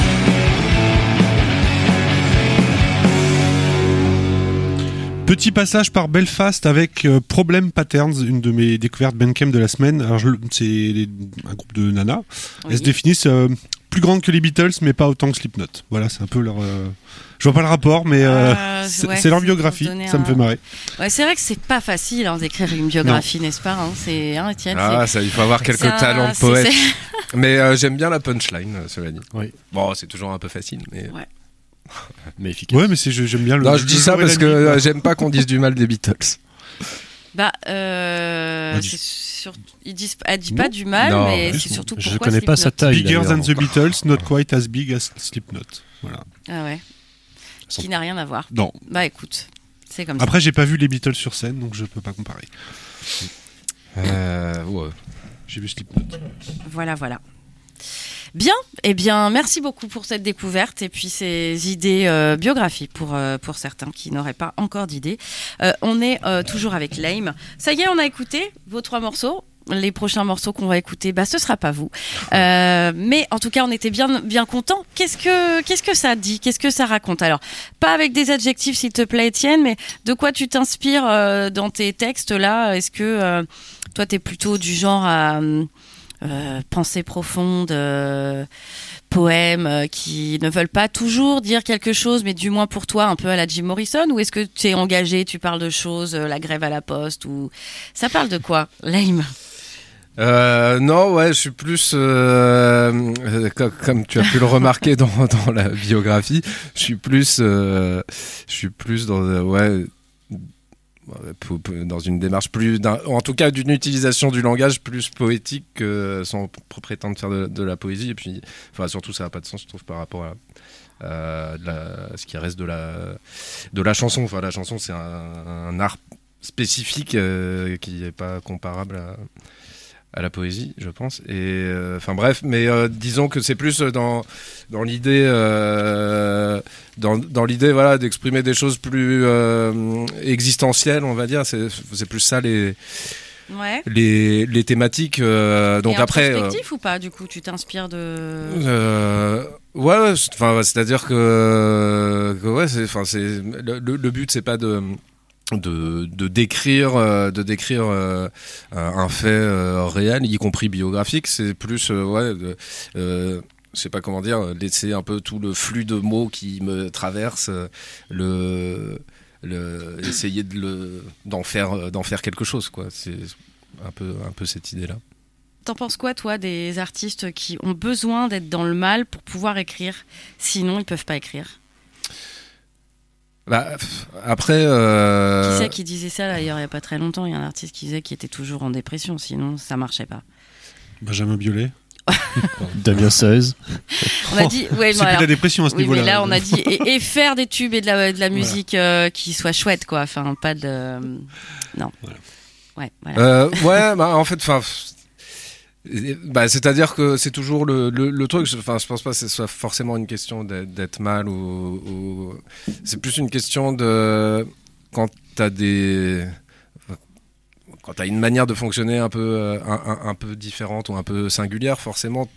Petit passage par Belfast avec Problem Patterns, une de mes découvertes Bandcamp de la semaine. Alors c'est un groupe de nanas. Oui. Elles se définissent plus grandes que les Beatles, mais pas autant que Slipknot. Voilà, c'est un peu leur. Je vois pas le rapport, mais c'est leur biographie. Ça me fait marrer. Ouais, c'est vrai que c'est pas facile d'écrire une biographie, n'est-ce pas C'est Étienne. Ah, ça, il faut avoir quelques talents de poète. Mais j'aime bien la punchline, cela dit. Oui. Bon, c'est toujours un peu facile, mais. Ouais. Mais efficace. Ouais, mais j'aime bien le. Non, je dis ça parce que j'aime pas qu'on dise du mal des Beatles. Bah, elle dit pas du mal, Non, mais ouais, c'est surtout pourquoi Je connais pas sa taille. Bigger d'ailleurs, than the donc. Beatles, not quite as big as Slipknot. Voilà. Ah ouais. Qui n'a rien à voir. Non. Bah écoute, c'est comme ça. Après, j'ai pas vu les Beatles sur scène, donc je peux pas comparer. Ouais. J'ai vu Slipknot. Voilà. Bien, eh bien, merci beaucoup pour cette découverte et puis ces idées biographiques pour certains qui n'auraient pas encore d'idées. On est toujours avec Lame. Ça y est, on a écouté vos 3 morceaux. Les prochains morceaux qu'on va écouter, ce sera pas vous. Mais en tout cas, on était bien contents. Qu'est-ce que ça dit ? Qu'est-ce que ça raconte ? Alors, pas avec des adjectifs, s'il te plaît, Étienne, mais de quoi tu t'inspires dans tes textes là ? Est-ce que toi, t'es plutôt du genre à pensée profonde, poèmes qui ne veulent pas toujours dire quelque chose, mais du moins pour toi, un peu à la Jim Morrison ? Ou est-ce que tu es engagé, tu parles de choses, la grève à la poste ou... Ça parle de quoi, Lame ? Non, ouais, je suis plus, comme tu as pu le remarquer dans la biographie, je suis plus dans, dans une démarche en tout cas d'une utilisation du langage plus poétique sans prétendre faire de la poésie. Et puis, surtout, ça n'a pas de sens, je trouve, par rapport à ce qui reste de la chanson. Enfin, la chanson, c'est un art spécifique qui n'est pas comparable à la poésie, je pense. Et bref, mais disons que c'est plus dans l'idée dans l'idée d'exprimer des choses plus existentielles, on va dire. C'est plus ça les thématiques. Donc après perspective ou pas, du coup, tu t'inspires de c'est-à-dire que le but, c'est pas de décrire un fait réel, y compris biographique. C'est plus je sais pas comment dire, laisser un peu tout le flux de mots qui me traverse, essayer d'en faire quelque chose, quoi. C'est un peu cette idée là. T'en penses quoi, toi, des artistes qui ont besoin d'être dans le mal pour pouvoir écrire, sinon ils peuvent pas écrire? Après... Qui c'est qui disait ça, d'ailleurs, il n'y a pas très longtemps? Il y a un artiste qui disait qu'il était toujours en dépression, sinon ça marchait pas. Benjamin Biolay. Damien 16. On a dit... Ouais, c'est plus la dépression à ce niveau-là. Mais là, on a dit... Et faire des tubes et de la musique qui soit chouette, quoi. Enfin, pas de... Non. Voilà. Ouais, voilà. En fait... c'est-à-dire que c'est toujours le truc. Je pense pas que ce soit forcément une question d'être mal ou c'est plus une question de quand t'as une manière de fonctionner un peu différente ou un peu singulière, forcément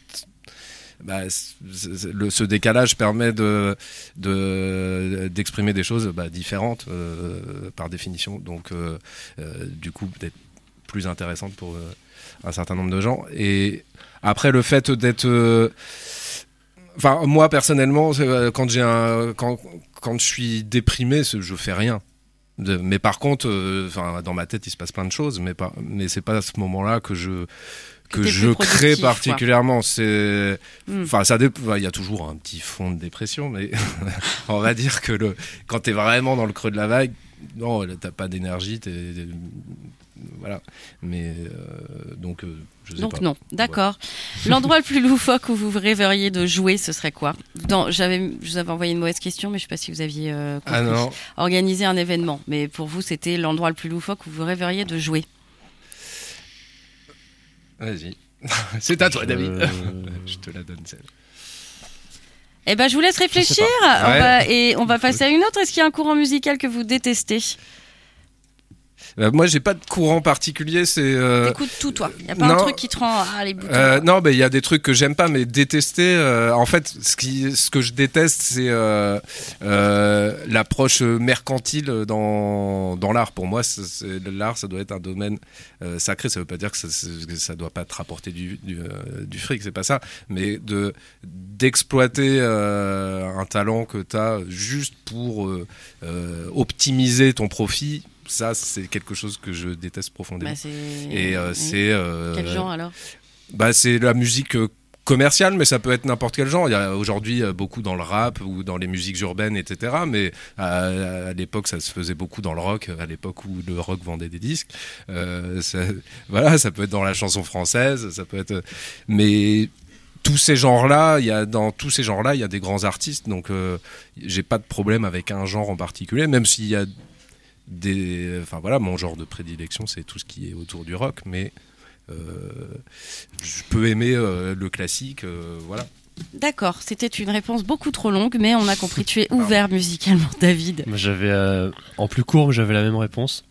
ce décalage permet d'exprimer des choses différentes par définition, donc du coup peut-être plus intéressantes pour un certain nombre de gens. Et après, le fait d'être... moi, personnellement, quand je suis déprimé, je fais rien. Mais par contre, dans ma tête, il se passe plein de choses, mais c'est pas à ce moment-là que je crée particulièrement. C'est... il y a toujours un petit fond de dépression, mais on va dire que quand t'es vraiment dans le creux de la vague, non, t'as pas d'énergie, voilà, mais donc je sais pas. Donc non, d'accord. Ouais. L'endroit le plus loufoque où vous rêveriez de jouer, ce serait quoi? Je vous avais envoyé une mauvaise question, mais je sais pas si vous aviez organisé un événement. Mais pour vous, c'était l'endroit le plus loufoque où vous rêveriez de jouer. Vas-y, c'est à toi, David. Je te la donne, celle. Eh ben, je vous laisse réfléchir. On va passer à une autre. Est-ce qu'il y a un courant musical que vous détestez? Moi, j'ai pas de courant particulier. T'écoutes tout, toi. Y a pas un truc qui te rend les boutons. Non, il y a des trucs que j'aime pas, mais détester. En fait, ce que je déteste, c'est l'approche mercantile dans l'art. Pour moi, l'art, ça doit être un domaine sacré. Ça veut pas dire que ça doit pas te rapporter du fric. C'est pas ça. Mais d'exploiter un talent que t'as juste pour optimiser ton profit. Ça, c'est quelque chose que je déteste profondément. Quel genre alors? C'est la musique commerciale, mais ça peut être n'importe quel genre. Il y a aujourd'hui beaucoup dans le rap ou dans les musiques urbaines, etc. Mais à l'époque, ça se faisait beaucoup dans le rock, à l'époque où le rock vendait des disques. Ça peut être dans la chanson française, ça peut être... Mais... Dans tous ces genre-là, il y a des grands artistes, donc j'ai pas de problème avec un genre en particulier, même s'il y a mon genre de prédilection, c'est tout ce qui est autour du rock, mais je peux aimer le classique, voilà. D'accord, c'était une réponse beaucoup trop longue, mais on a compris, tu es ouvert musicalement, David. J'avais, en plus court, j'avais la même réponse.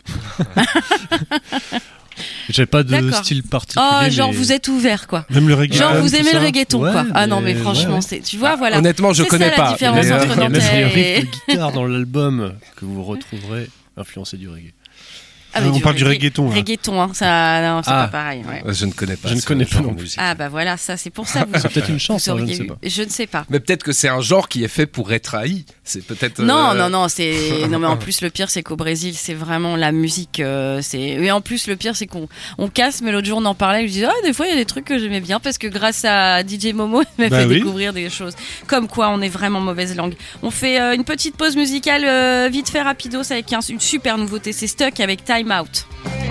J'avais pas de style particulier. Oh, genre vous êtes ouvert, quoi. Même le reggaeton. Genre vous aimez le reggaeton, quoi. Ah non, mais franchement, tu vois, voilà. Honnêtement, je connais pas. C'est ça la différence entre Nantais et... Il y a même des et... riffs de guitare dans l'album que vous retrouverez influencé du reggae. Ah, on parle du reggaeton. Reggaeton, ça, non, c'est pas pareil. Ouais. Je ne connais pas. Je ne connais pas non plus. Ah bah voilà, ça c'est pour ça. C'est peut-être une chance, je ne sais pas. Je ne sais pas. Mais peut-être que c'est un genre qui est fait pour être haï. C'est peut-être. Non, c'est non mais en plus le pire c'est qu'au Brésil c'est vraiment la musique. Et en plus le pire c'est qu'on casse. Mais l'autre jour on en parlait, je disais des fois il y a des trucs que j'aimais bien parce que grâce à DJ Momo il m'a fait découvrir des choses. Comme quoi on est vraiment mauvaise langue. On fait une petite pause musicale vite fait rapidos avec une super nouveauté. C'est Stuck avec Time Out.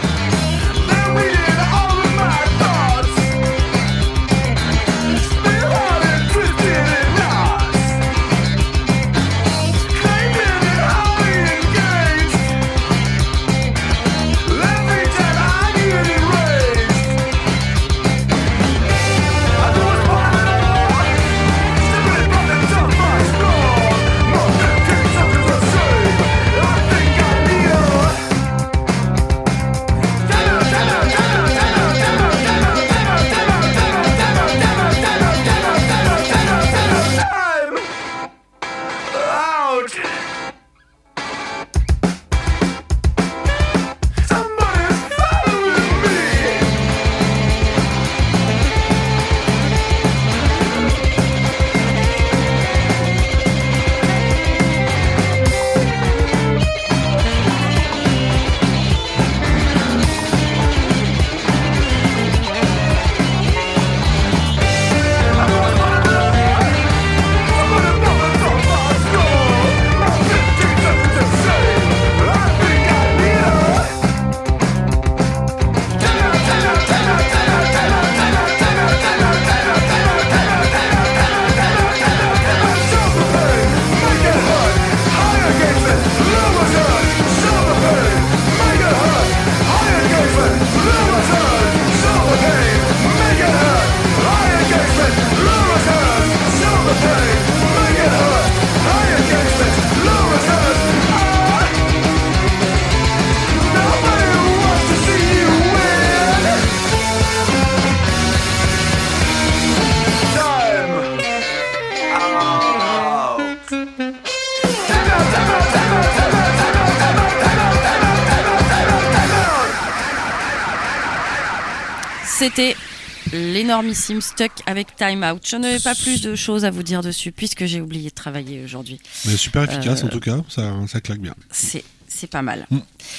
C'était l'énormissime Stuck avec Time Out. Je n'avais pas plus de choses à vous dire dessus puisque j'ai oublié de travailler aujourd'hui. Mais super efficace en tout cas, ça claque bien. C'est pas mal.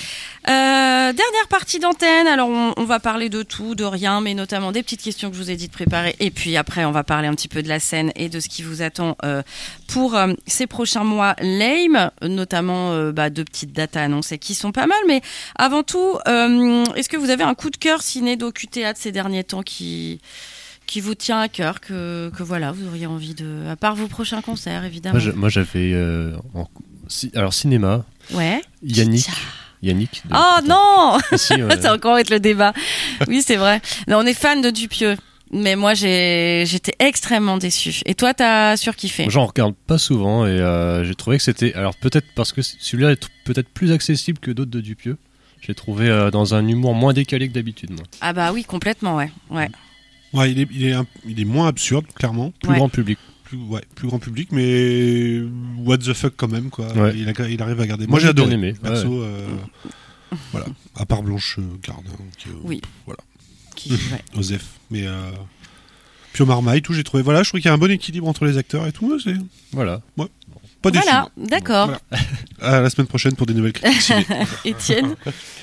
Dernière partie d'antenne, alors on va parler de tout, de rien, mais notamment des petites questions que je vous ai dit de préparer. Et puis après, on va parler un petit peu de la scène et de ce qui vous attend pour ces prochains mois lame, notamment deux petites dates à annoncer qui sont pas mal. Mais avant tout, est-ce que vous avez un coup de cœur ciné docu théâtre ces derniers temps qui vous tient à cœur, que voilà, vous auriez envie de... À part vos prochains concerts, évidemment. Moi j'avais... Alors cinéma, ouais. Yannick. Oh non si, ça va encore être le débat. Oui, c'est vrai. Non, on est fan de Dupieux. Mais moi, j'étais extrêmement déçu. Et toi, t'as surkiffé? J'en regarde pas souvent et j'ai trouvé que c'était... Alors peut-être parce que celui-là est peut-être plus accessible que d'autres de Dupieux. Je l'ai trouvé dans un humour moins décalé que d'habitude, moi. Ah bah oui, complètement, ouais. Ouais, il est moins absurde, clairement. Plus grand public. Plus grand public, mais what the fuck quand même, quoi. Ouais. Il arrive à garder. Moi j'ai adoré. Aimé. Perso, voilà. À part Blanche Garde. Oui. Voilà. Ouais. Osef. Mais puis Omar Maï, tout, j'ai trouvé. Voilà, je trouve qu'il y a un bon équilibre entre les acteurs et tout. C'est... Voilà. Ouais. Pas déçu. Voilà, d'accord. Voilà. À la semaine prochaine pour des nouvelles critiques. Étienne.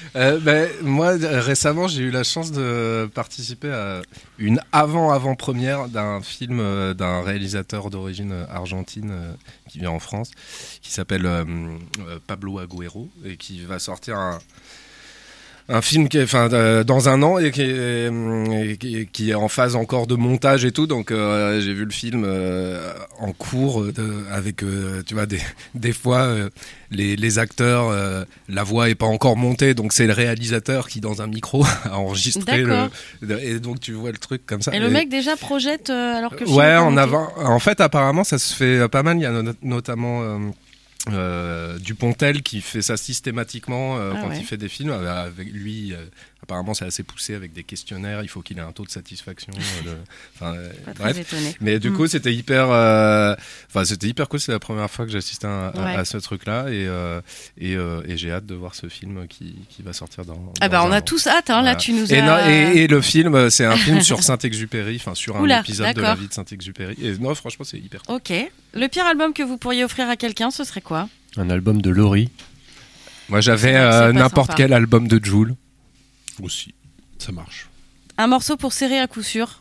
Moi, récemment, j'ai eu la chance de participer à une avant-première d'un film d'un réalisateur d'origine argentine qui vient en France, qui s'appelle Pablo Agüero, et qui va sortir un film qui est, dans un an et qui est en phase encore de montage et tout. Donc j'ai vu le film en cours avec tu vois des fois les acteurs la voix est pas encore montée, donc c'est le réalisateur qui dans un micro a enregistré et donc tu vois le truc comme ça. Et le mec déjà projette alors que le film en avant. En fait apparemment ça se fait pas mal. Il y a notamment Dupontel qui fait ça systématiquement quand il fait des films avec lui apparemment c'est assez poussé avec des questionnaires, il faut qu'il ait un taux de satisfaction bref. Mais du coup c'était hyper cool, c'est la première fois que j'assiste à ce truc là et j'ai hâte de voir ce film qui va sortir dans on a tous hâte là tu nous et le film c'est un film sur Saint-Exupéry, sur un épisode de la vie de Saint-Exupéry et non franchement c'est hyper cool. Ok, le pire album que vous pourriez offrir à quelqu'un ce serait quoi? Un album de Laurie. Moi j'avais n'importe quel album de Jul aussi, ça marche. Un morceau pour serrer à coup sûr.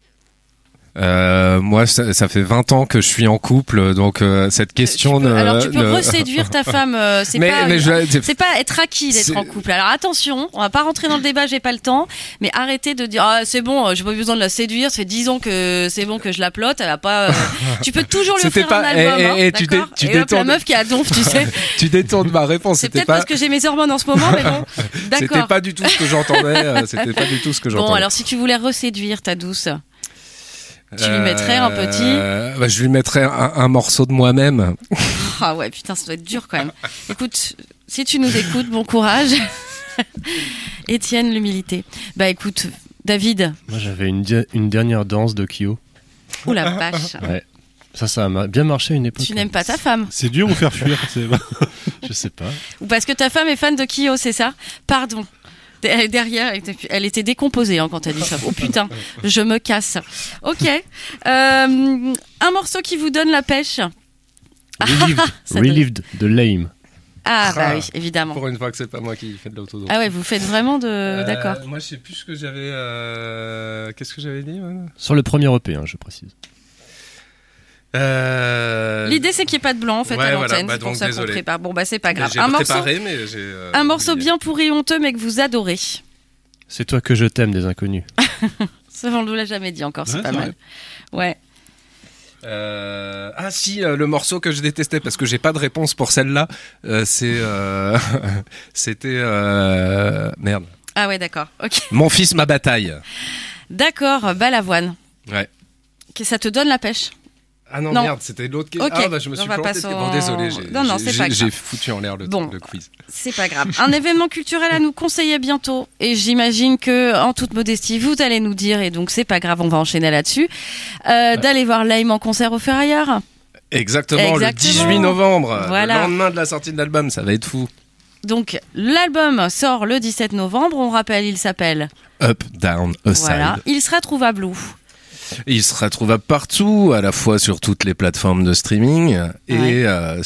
Moi ça fait 20 ans que je suis en couple, donc cette question alors tu peux reséduire ta femme, c'est pas être acquis d'être en couple. Alors attention, on va pas rentrer dans le débat, j'ai pas le temps, mais arrêtez de dire c'est bon, j'ai pas besoin de la séduire, ça fait 10 ans que c'est bon que je la plotte, elle a pas tu peux toujours lui offrir un album tu détournes la meuf qui a donf, tu sais. Tu détournes ma réponse, c'est peut-être parce que j'ai mes hormones en ce moment, mais bon, d'accord. C'était pas du tout ce que j'entendais, Bon, alors si tu voulais reséduire ta douce, tu lui mettrais un petit... je lui mettrais un morceau de moi-même. Ah ouais, putain, ça doit être dur quand même. Écoute, si tu nous écoutes, bon courage. Étienne, l'humilité. Bah écoute, David. Moi j'avais une dernière danse de Kyo. Ouh la vache. Ouais. Ça a bien marché à une époque. Tu n'aimes pas ta femme? C'est dur ou faire fuir? Je sais pas. Ou parce que ta femme est fan de Kyo, c'est ça? Pardon. Derrière, elle était décomposée quand elle dit ça. Oh putain, je me casse. Ok. Un morceau qui vous donne la pêche. Relieved de Lame. Ah bah oui, évidemment. Pour une fois que c'est pas moi qui fais de l'autodon. Ah ouais, vous faites vraiment de... D'accord. Moi je sais plus ce que j'avais... Qu'est-ce que j'avais dit sur le premier EP, je précise. L'idée c'est qu'il n'y ait pas de blanc en fait à l'antenne, c'est pour ça qu'on prépare. Bon bah c'est pas grave. Un morceau bien pourri et honteux mais que vous adorez. C'est toi que je t'aime des Inconnus. Ça on ne l'a jamais dit encore, c'est pas mal. Ouais. Ah si, le morceau que je détestais parce que j'ai pas de réponse pour celle-là, c'était merde. Ah ouais d'accord. Ok. Mon fils ma bataille. D'accord, Balavoine. Ouais. Que ça te donne la pêche. Ah non, merde, c'était l'autre question. Okay. Ah bah je me suis planté. Bon, désolé, j'ai foutu en l'air le quiz. C'est pas grave. Un événement culturel à nous conseiller bientôt. Et j'imagine que, en toute modestie, vous allez nous dire, et donc c'est pas grave, on va enchaîner là-dessus, d'aller voir Lame en concert au Ferrailleur. Exactement, le 18 novembre. Voilà. Le lendemain de la sortie de l'album, ça va être fou. Donc, l'album sort le 17 novembre. On rappelle, il s'appelle Up, Down, Aside. Voilà. Il sera trouvable où ? Il sera trouvable partout, à la fois sur toutes les plateformes de streaming et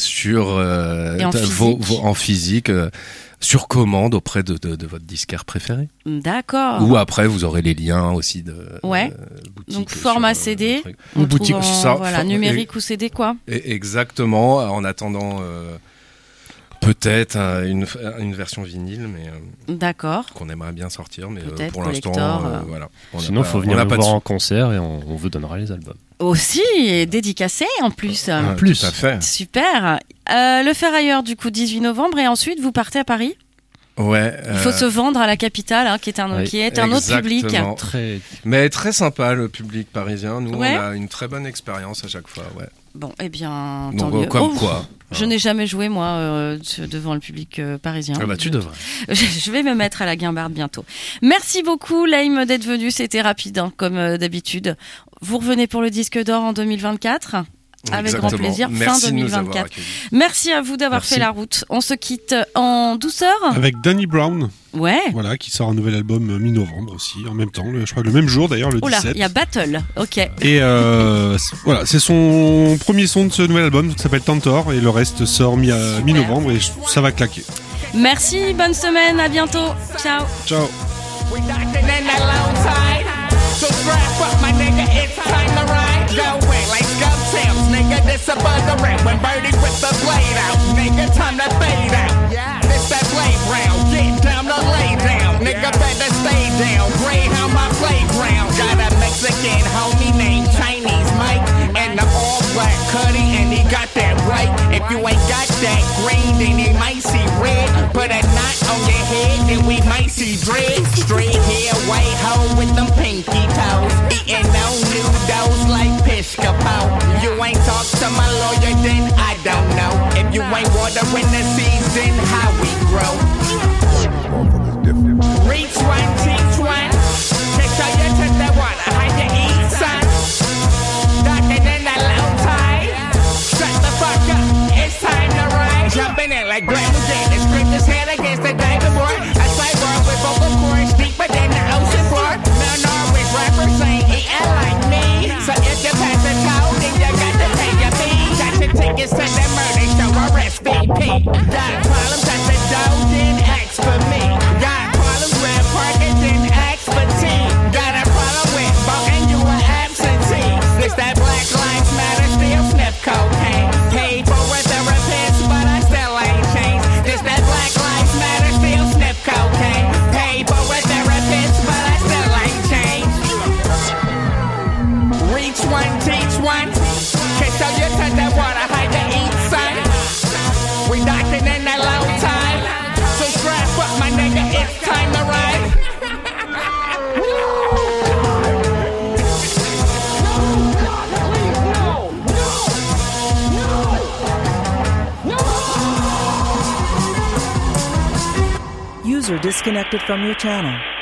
en physique, sur commande auprès de votre disquaire préféré. D'accord. Ou après, vous aurez les liens aussi de boutique. Donc format CD, ou boutique numérique ou CD quoi. Exactement. En attendant. Peut-être une version vinyle, mais d'accord. Qu'on aimerait bien sortir, mais pour l'instant, voilà. Sinon, il faut venir nous voir en concert et on vous donnera les albums. Aussi, dédicacé en plus. Plus. Tout à fait. Super. Le Ferrailleur, du coup, 18 novembre, et ensuite, vous partez à Paris ? Ouais. Il faut se vendre à la capitale, qui est un autre public. Mais très sympa, le public parisien. Nous, on a une très bonne expérience à chaque fois. Ouais. Bon, eh bien, tant mieux. Quoi. Je n'ai jamais joué, moi, devant le public parisien. Ah bah, tu devrais. Je vais me mettre à la guimbarde bientôt. Merci beaucoup, Lame, d'être venu. C'était rapide, comme d'habitude. Vous revenez pour le disque d'or en 2024 ? Avec grand plaisir, Merci fin 2024. Merci à vous d'avoir fait la route. On se quitte en douceur. Avec Danny Brown. Ouais. Voilà, qui sort un nouvel album mi-novembre aussi, en même temps. Je crois le même jour d'ailleurs, le 17. Il y a Battle, ok. Et voilà, c'est son premier son de ce nouvel album, qui s'appelle Tantor, et le reste sort mi-novembre, et ça va claquer. Merci, bonne semaine, à bientôt. Ciao. Ciao. So strap up, my nigga, it's time to ride. Go away, like Scott Sims, nigga, this a bugger when Birdie with the blade out. Nigga, time to fade out. Yeah, this that blade round, get down to lay down. down. Greyhound my playground. Got a Mexican homie named Chinese Mike, and the all black Cuddy, and he got that right. If you ain't got that green, then he might see red. Put a knot on your head, then we might see dread. Straight hair, white hoe with them pinky toes. Eating no noodles like Piscopo. You ain't talk to my lawyer, then I don't know. If you ain't watering the seeds, then how we grow? Reach one, teach one. Make sure you touch that water, how you eat, son. Darker than that low tide. Shut the fuck up, it's time to ride. Jumping in like Glamour Jane, scrape his head against the diving board. I slide world with vocal cords deeper than the ocean floor. Now Norwich rappers ain't eating like me. So if you pass the toe, then you got to pay your fee. Got your tickets to the murder show, RSVP. Got problems at the door, then ask for me. Got problems with parking, then ask for tea. Got a problem with voting, you an absentee. This that Black Lives Matter, still sniff cocaine. Paid for a therapist, but I still ain't changed. This that Black Lives Matter, still sniff cocaine. Paid for a therapist, but I still ain't changed. Reach one, teach one. Can show you touch that water, how you eat, son. We docking in that low tide. So strap up, my nigga, it's time to ride. User disconnected from your channel.